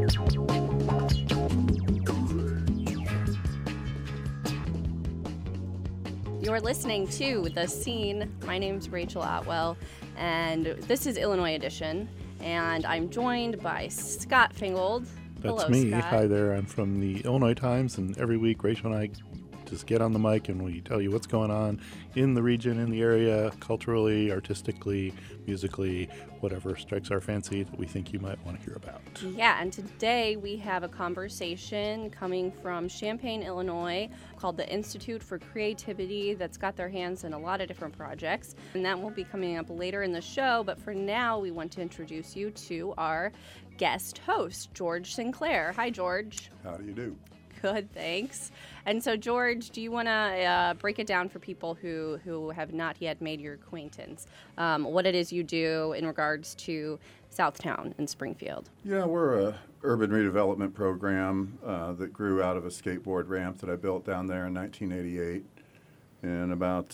You're listening to The Scene. My name's Rachel Otwell, and this is Illinois Edition, and I'm joined by Scott Fingold. That's Hello, me. Scott. Hi there. I'm from the Illinois Times, and every week Rachel and I just get on the mic and we tell you what's going on in the region, in the area, culturally, artistically, musically, whatever strikes our fancy that we think you might want to hear about. Yeah, and today we have a conversation coming from Champaign, Illinois, called the Institute for Creativity, that's got their hands in a lot of different projects, and that will be coming up later in the show. But for now, we want to introduce you to our guest host, George Sinclair. Hi, George. How do you do? Good, thanks. And so, George, do you want to break it down for people who have not yet made your acquaintance, what it is you do in regards to Southtown in Springfield? Yeah, we're a urban redevelopment program that grew out of a skateboard ramp that I built down there in 1988. In about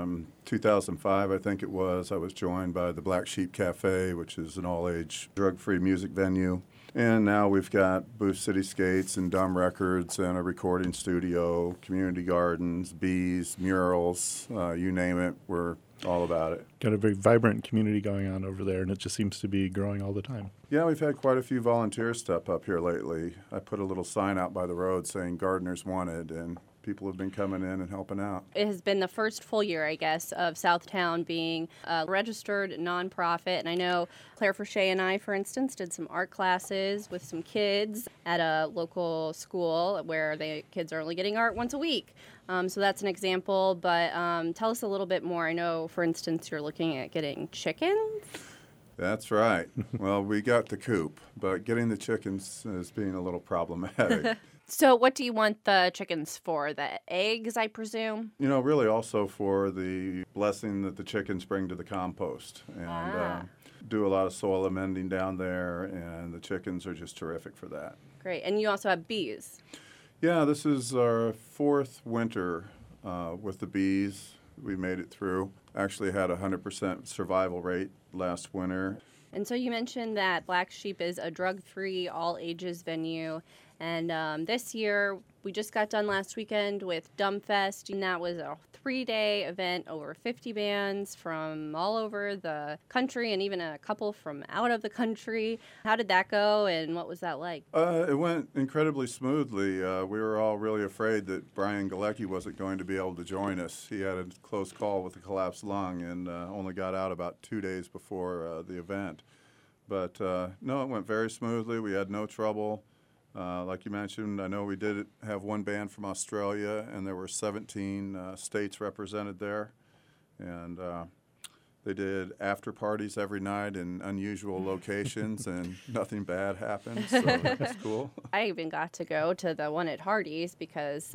2005, I think it was, I was joined by the Black Sheep Cafe, which is an all-age, drug-free music venue. And now we've got Booth City Skates and Dumb Records and a recording studio, community gardens, bees, murals, you name it. We're all about it. Got a very vibrant community going on over there, and it just seems to be growing all the time. Yeah, we've had quite a few volunteers step up here lately. I put a little sign out by the road saying gardeners wanted, and people have been coming in and helping out. It has been the first full year, I guess, of Southtown being a registered nonprofit. And I know Claire Forche and I, for instance, did some art classes with some kids at a local school where the kids are only getting art once a week. So that's an example. But tell us a little bit more. I know, for instance, you're looking at getting chickens. That's right. Well, we got the coop, but getting the chickens is being a little problematic. So what do you want the chickens for? The eggs, I presume? You know, really also for the blessing that the chickens bring to the compost. And do a lot of soil amending down there, and the chickens are just terrific for that. Great. And you also have bees. Yeah, this is our fourth winter with the bees. We made it through. Actually had a 100% survival rate last winter. And so you mentioned that Black Sheep is a drug-free, all-ages venue. And this year, we just got done last weekend with Dumbfest, and that was a 3-day event, over 50 bands from all over the country and even a couple from out of the country. How did that go, and what was that like? It went incredibly smoothly. We were all really afraid that Brian Galecki wasn't going to be able to join us. He had a close call with a collapsed lung and only got out about 2 days before the event. But no, it went very smoothly. We had no trouble. Like you mentioned, I know we did have one band from Australia, and there were 17 states represented there. And they did after parties every night in unusual locations, and nothing bad happened, so it was cool. I even got to go to the one at Hardee's because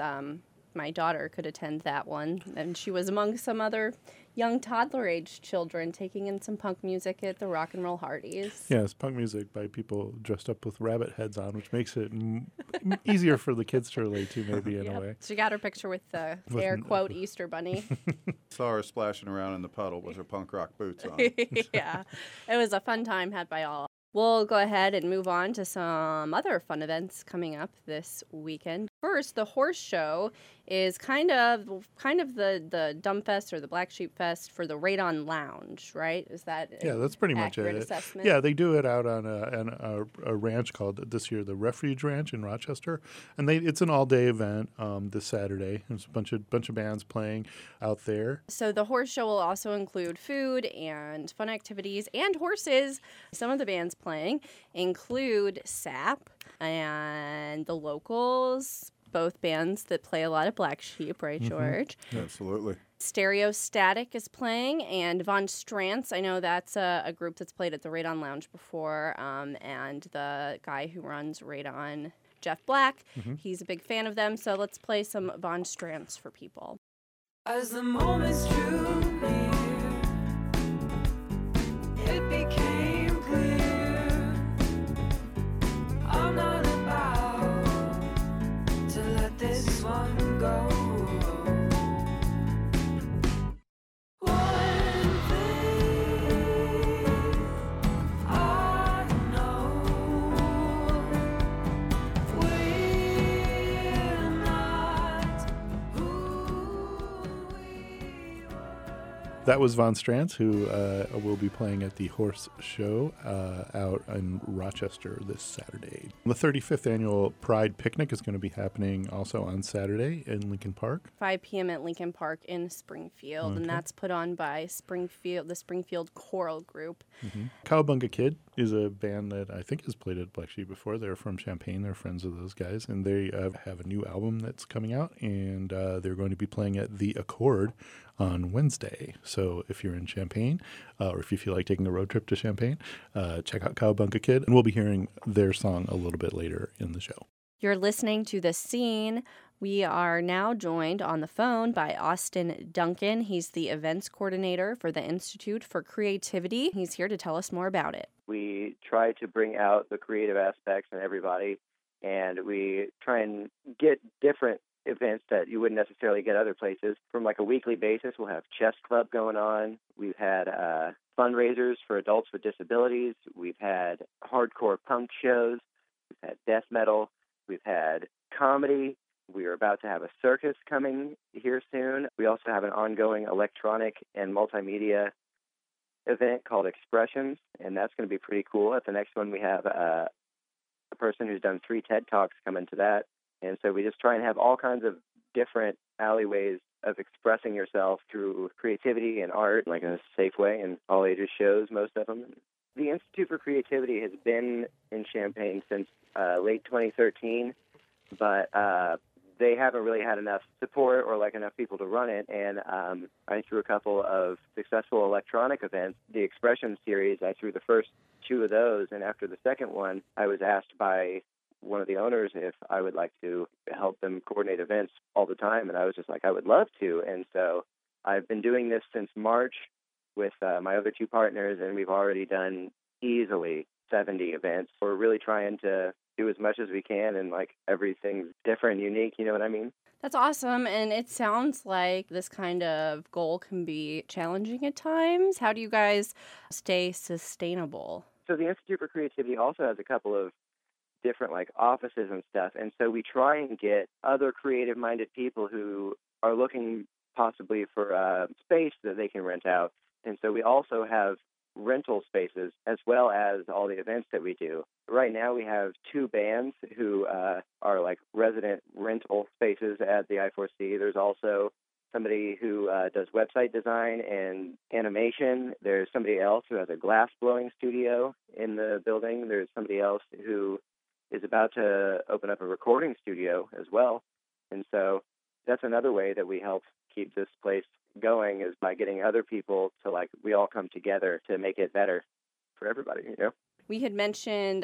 my daughter could attend that one, and she was among some other young toddler-age children taking in some punk music at the Rock and Roll Hardee's. Yeah, it's punk music by people dressed up with rabbit heads on, which makes it easier for the kids to relate to, maybe, in a way. She got her picture with the air quote Easter Bunny. Saw her splashing around in the puddle with her punk rock boots on. Yeah, it was a fun time had by all. We'll go ahead and move on to some other fun events coming up this weekend. First, the horse show is kind of the Dumbfest or the Black Sheep Fest for the Radon Lounge, right? Is that that's pretty much it. Assessment? Yeah, they do it out on a ranch called this year the Refuge Ranch in Rochester, and it's an all-day event this Saturday. There's a bunch of bands playing out there. So the horse show will also include food and fun activities and horses. Some of the bands playing include SAP and the Locals, both bands that play a lot of Black Sheep, right, George? Mm-hmm. Absolutely. Stereostatic is playing, and Von Strantz, I know that's a group that's played at the Radon Lounge before, and the guy who runs Radon, Jeff Black, he's a big fan of them, so let's play some Von Strantz for people. As the moments drew near, it became clear I'm not about to let this one go. One thing I know, That was Von Strantz, who will be playing at the Horse Show out in Rochester this Saturday. The 35th annual Pride Picnic is going to be happening also on Saturday in Lincoln Park. 5 p.m. at Lincoln Park in Springfield, and that's put on by the Springfield Choral Group. Cowabunga Kid is a band that I think has played at Black Sheep before. They're from Champaign. They're friends of those guys, and they have a new album that's coming out, and they're going to be playing at The Accord on Wednesday. So if you're in Champaign, or if you feel like taking a road trip to Champaign, check out Cowabunga Kid, and we'll be hearing their song a little bit later in the show. You're listening to The Scene. We are now joined on the phone by Austin Duncan. He's the events coordinator for the Institute for Creativity. He's here to tell us more about it. We try to bring out the creative aspects in everybody, and we try and get different events that you wouldn't necessarily get other places. From like a weekly basis, we'll have chess club going on. We've had fundraisers for adults with disabilities. We've had hardcore punk shows. We've had death metal. We've had comedy. We are about to have a circus coming here soon. We also have an ongoing electronic and multimedia event called Expressions, and that's going to be pretty cool. At the next one, we have a person who's done 3 TED Talks coming to that. And so we just try and have all kinds of different alleyways of expressing yourself through creativity and art, like in a safe way, and all ages shows, most of them. The Institute for Creativity has been in Champaign since late 2013, but they haven't really had enough support or like enough people to run it. And I threw a couple of successful electronic events. The Expression series, I threw the first 2 of those, and after the second one, I was asked by one of the owners if I would like to help them coordinate events all the time, and I was just like, I would love to. And so I've been doing this since March with my other 2 partners, and we've already done easily 70 events. We're really trying to do as much as we can, and like everything's different, unique, you know what I mean? That's awesome, and it sounds like this kind of goal can be challenging at times. How do you guys stay sustainable? So the Institute for Creativity also has a couple of different like offices and stuff, and so we try and get other creative-minded people who are looking possibly for a space that they can rent out. And so we also have rental spaces as well as all the events that we do. Right now we have 2 bands who are like resident rental spaces at the I4C. There's also somebody who does website design and animation. There's somebody else who has a glass blowing studio in the building. There's somebody else who is about to open up a recording studio as well. And so that's another way that we help keep this place going, is by getting other people to, like, we all come together to make it better for everybody, you know? We had mentioned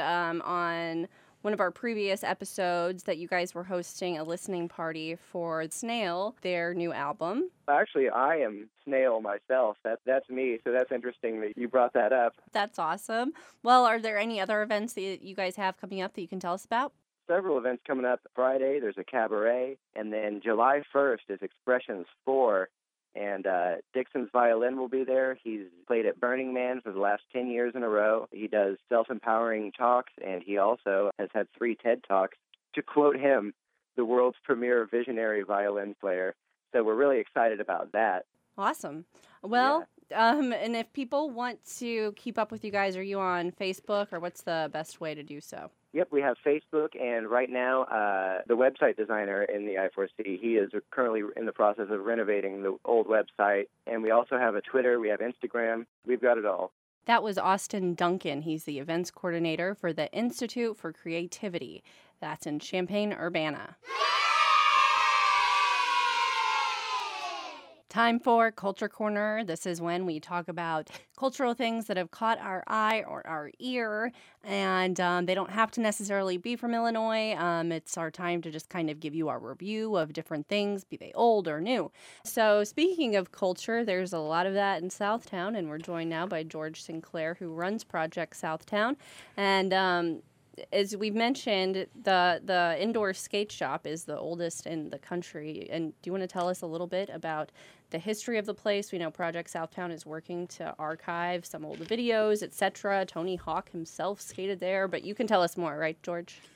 on one of our previous episodes that you guys were hosting a listening party for Snail, their new album. Actually, I am Snail myself. That's me, so that's interesting that you brought that up. That's awesome. Well, are there any other events that you guys have coming up that you can tell us about? Several events coming up. Friday, there's a cabaret, and then July 1st is Expressions 4, and Dixon's violin will be there. He's played at Burning Man for the last 10 years in a row. He does self-empowering talks, and he also has had 3 TED Talks. To quote him, the world's premier visionary violin player. So we're really excited about that. Awesome. Well, and if people want to keep up with you guys, are you on Facebook, or what's the best way to do so? Yep, we have Facebook, and right now the website designer in the I4C, he is currently in the process of renovating the old website, and we also have a Twitter, we have Instagram, we've got it all. That was Austin Duncan. He's the events coordinator for the Institute for Creativity. That's in Champaign-Urbana. Time for Culture Corner. This is when we talk about cultural things that have caught our eye or our ear, and they don't have to necessarily be from Illinois. It's our time to just kind of give you our review of different things, be they old or new. So speaking of culture, there's a lot of that in Southtown, and we're joined now by George Sinclair, who runs Project Southtown. And as we've mentioned, the indoor skate shop is the oldest in the country. And do you want to tell us a little bit about the history of the place? We know Project Southtown is working to archive some old videos, etc. Tony Hawk himself skated there, but you can tell us more, right, George?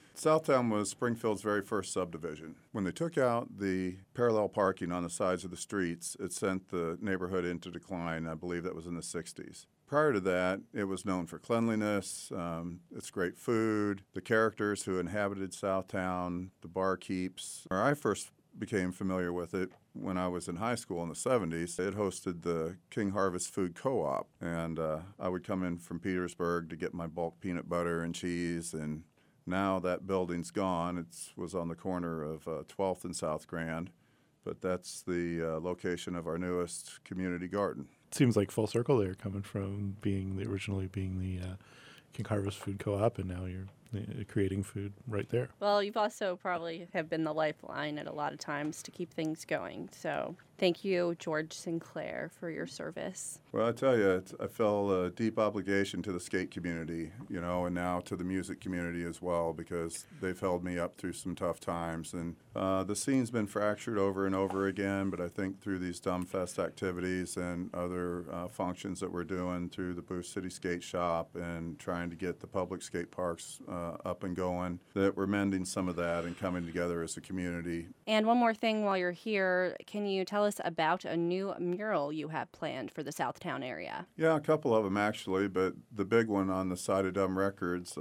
Southtown was Springfield's very first subdivision. When they took out the parallel parking on the sides of the streets, it sent the neighborhood into decline. I believe that was in the 60s. Prior to that, it was known for cleanliness, its great food, the characters who inhabited Southtown, the barkeeps. Where I first became familiar with it when I was in high school in the 70s. It hosted the King Harvest Food Co-op, and I would come in from Petersburg to get my bulk peanut butter and cheese, and now that building's gone. It was on the corner of 12th and South Grand, but that's the location of our newest community garden. It seems like full circle there, coming from originally being the King Harvest Food Co-op, and now you're creating food right there. Well, you've also probably have been the lifeline at a lot of times to keep things going. So thank you, George Sinclair, for your service. Well, I tell you, I feel a deep obligation to the skate community, and now to the music community as well, because they've held me up through some tough times. And the scene's been fractured over and over again, but I think through these Dumbfest activities and other functions that we're doing through the Booth City Skate Shop and trying to get the public skate parks up and going, that we're mending some of that and coming together as a community. And one more thing while you're here, can you tell us about a new mural you have planned for the Southtown area? Yeah, a couple of them actually, but the big one on the side of Dumb Records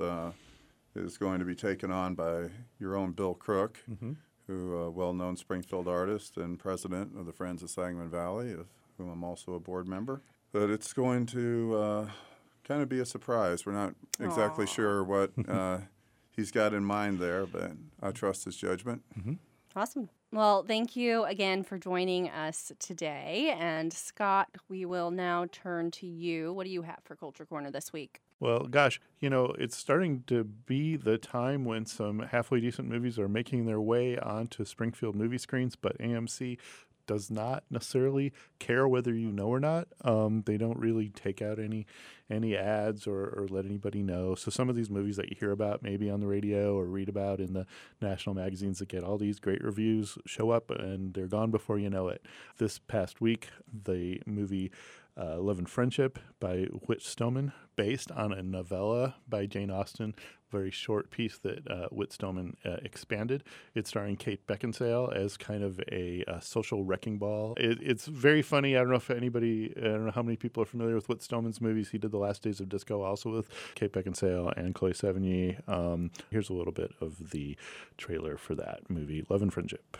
is going to be taken on by your own Bill Crook, who a well-known Springfield artist and president of the Friends of Sangamon Valley, of whom I'm also a board member. But it's going to kind of be a surprise. We're not exactly sure what he's got in mind there, but I trust his judgment. Awesome. Well, thank you again for joining us today. And Scott, we will now turn to you. What do you have for Culture Corner this week? Well, gosh, it's starting to be the time when some halfway decent movies are making their way onto Springfield movie screens, but AMC does not necessarily care whether you know or not. They don't really take out any ads or let anybody know. So some of these movies that you hear about maybe on the radio or read about in the national magazines that get all these great reviews show up and they're gone before you know it. This past week, the movie Love and Friendship by Whit Stillman, based on a novella by Jane Austen, very short piece that Whit Stillman expanded. It's starring Kate Beckinsale as kind of a social wrecking ball. It's very funny. I don't know how many people are familiar with Whit Stillman's movies. He did The Last Days of Disco also with Kate Beckinsale and Chloe Sevigny. Here's a little bit of the trailer for that movie, Love and Friendship.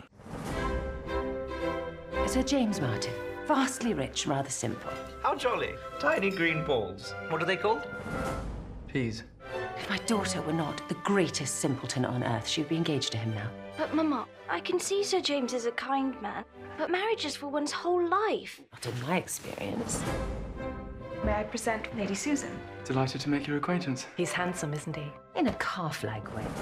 Sir James Martin. Vastly rich, rather simple. How jolly. Tiny green balls. What are they called? Peas. If my daughter were not the greatest simpleton on earth, she'd be engaged to him now. But, Mama, I can see Sir James is a kind man, but marriage is for one's whole life. Not in my experience. May I present Lady Susan? Delighted to make your acquaintance. He's handsome, isn't he? In a calf-like way.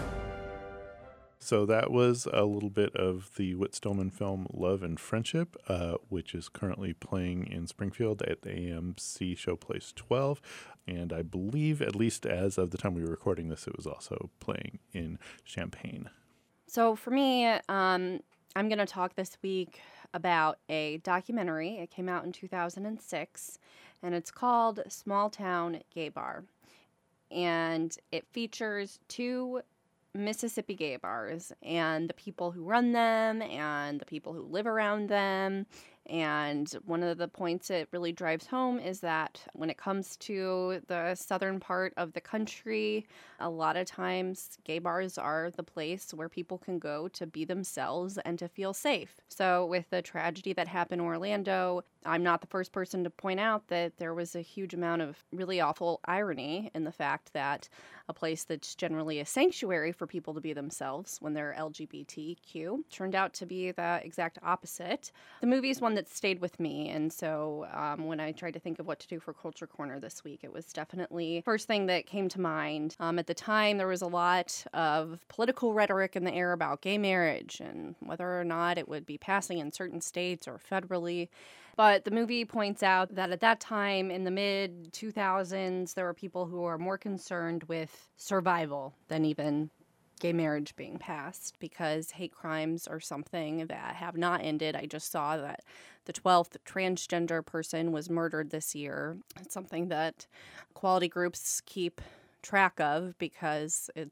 So that was a little bit of the Whit Stillman film Love and Friendship, which is currently playing in Springfield at the AMC Showplace 12. And I believe, at least as of the time we were recording this, it was also playing in Champaign. So for me, I'm going to talk this week about a documentary. It came out in 2006, and it's called Small Town Gay Bar. And it features two Mississippi gay bars and the people who run them and the people who live around them. And one of the points it really drives home is that when it comes to the southern part of the country, a lot of times gay bars are the place where people can go to be themselves and to feel safe. So with the tragedy that happened in Orlando, I'm not the first person to point out that there was a huge amount of really awful irony in the fact that a place that's generally a sanctuary for people to be themselves when they're LGBTQ turned out to be the exact opposite. The movie's one that stayed with me, and so when I tried to think of what to do for Culture Corner this week, it was definitely the first thing that came to mind. At the time, there was a lot of political rhetoric in the air about gay marriage and whether or not it would be passing in certain states or federally. But the movie points out that at that time, in the mid-2000s, there were people who were more concerned with survival than even gay marriage being passed, because hate crimes are something that have not ended. I just saw that the 12th transgender person was murdered this year. It's something that quality groups keep track of because it's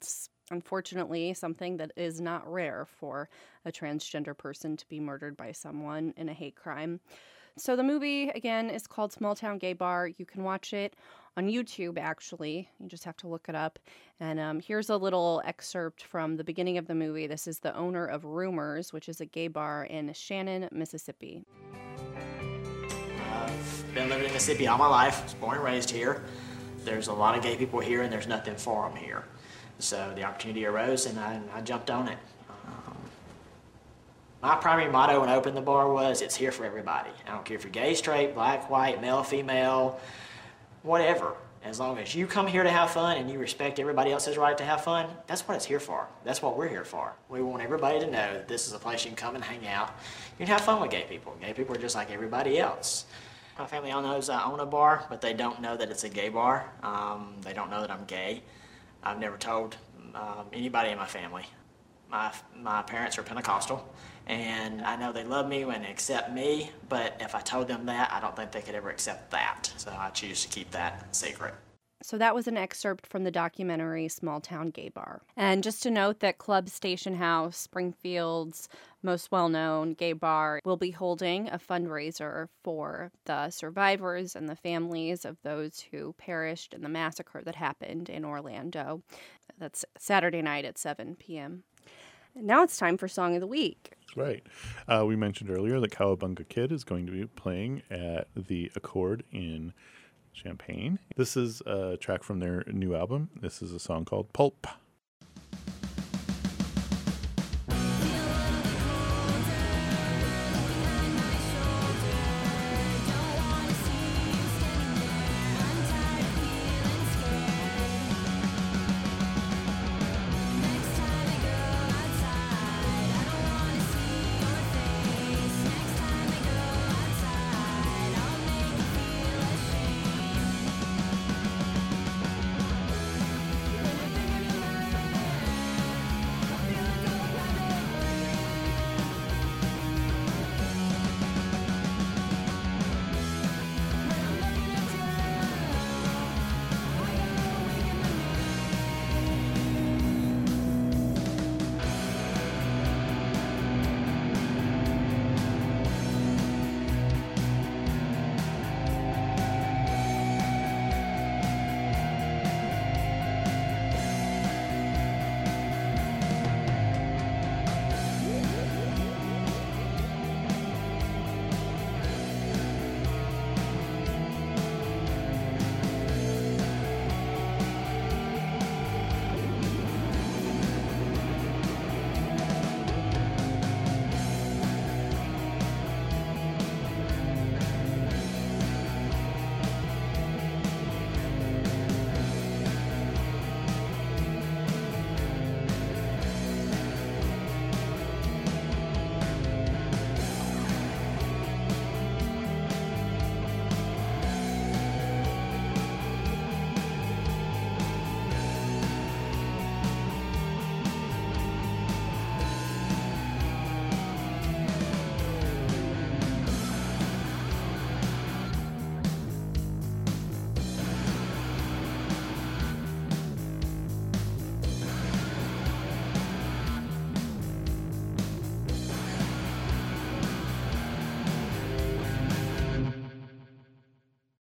Unfortunately, something that is not rare for a transgender person to be murdered by someone in a hate crime. So the movie, again, is called Small Town Gay Bar. You can watch it on YouTube, actually. You just have to look it up. And here's a little excerpt from the beginning of the movie. This is the owner of Rumors, which is a gay bar in Shannon, Mississippi. I've been living in Mississippi all my life. I was born and raised here. There's a lot of gay people here, and there's nothing for them here. So the opportunity arose, and I jumped on it. My primary motto when I opened the bar was, it's here for everybody. I don't care if you're gay, straight, black, white, male, female, whatever. As long as you come here to have fun and you respect everybody else's right to have fun, that's what it's here for. That's what we're here for. We want everybody to know that this is a place you can come and hang out. You can have fun with gay people. Gay people are just like everybody else. My family all knows I own a bar, but they don't know that it's a gay bar. They don't know that I'm gay. I've never told anybody in my family. My parents are Pentecostal, and I know they love me and accept me, but if I told them that, I don't think they could ever accept that. So I choose to keep that secret. So that was an excerpt from the documentary Small Town Gay Bar. And just to note that Club Station House, Springfield's most well-known gay bar, will be holding a fundraiser for the survivors and the families of those who perished in the massacre that happened in Orlando. That's Saturday night at 7 p.m. And now it's time for Song of the Week. Right. We mentioned earlier that Cowabunga Kid is going to be playing at the Accord in Champaign. This is a track from their new album. This is a song called Pulp.